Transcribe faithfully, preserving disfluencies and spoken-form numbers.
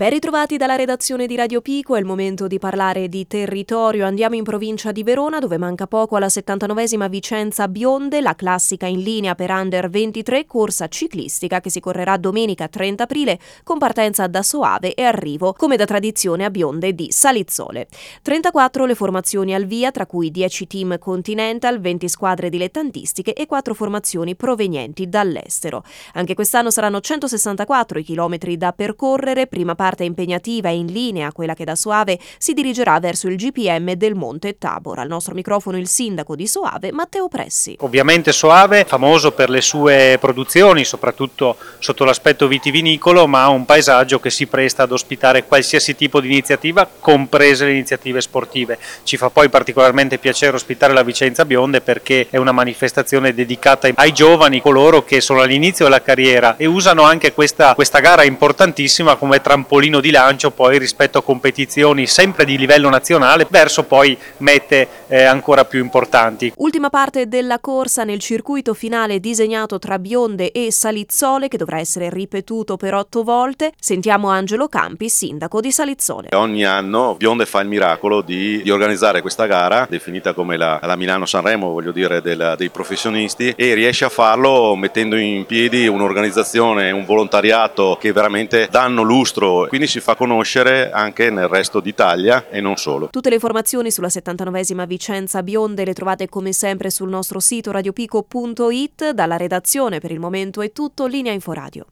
Ben ritrovati dalla redazione di Radio Pico, è il momento di parlare di territorio. Andiamo in provincia di Verona, dove manca poco alla settantanovesima Vicenza Bionde, la classica in linea per under ventitré, corsa ciclistica che si correrà domenica trenta aprile con partenza da Soave e arrivo, come da tradizione, a Bionde di Salizzole. trentaquattro le formazioni al via, tra cui dieci team Continental, venti squadre dilettantistiche e quattro formazioni provenienti dall'estero. Anche quest'anno saranno centosessantaquattro i chilometri da percorrere, prima parte impegnativa e in linea, quella che da Soave si dirigerà verso il G P M del Monte Tabor. Al nostro microfono il sindaco di Soave, Matteo Pressi. Ovviamente Soave, famoso per le sue produzioni, soprattutto sotto l'aspetto vitivinicolo, ma ha un paesaggio che si presta ad ospitare qualsiasi tipo di iniziativa, comprese le iniziative sportive. Ci fa poi particolarmente piacere ospitare la Vicenza Bionde perché è una manifestazione dedicata ai giovani, coloro che sono all'inizio della carriera e usano anche questa, questa gara importantissima come trampolino di lancio poi rispetto a competizioni sempre di livello nazionale verso poi mete eh, ancora più importanti. Ultima parte della corsa nel circuito finale disegnato tra Bionde e Salizzole, che dovrà essere ripetuto per otto volte. Sentiamo Angelo Campi, sindaco di Salizzole. Ogni anno Bionde fa il miracolo di, di organizzare questa gara, definita come la, la Milano-Sanremo, voglio dire, della, dei professionisti, e riesce a farlo mettendo in piedi un'organizzazione, un volontariato che veramente danno lustro, quindi si fa conoscere anche nel resto d'Italia e non solo. Tutte le informazioni sulla settantanovesima Vicenza Bionde le trovate come sempre sul nostro sito radiopico punto it. Dalla redazione per il momento è tutto, linea Inforadio.